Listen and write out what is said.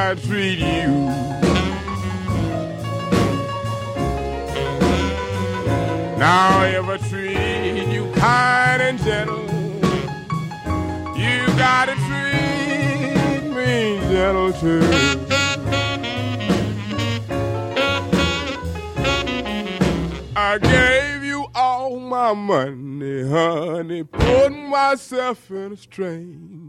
I treat you. Now if I treat you kind and gentle, you gotta treat me gentle too. I gave you all my money, honey, put myself in a strain.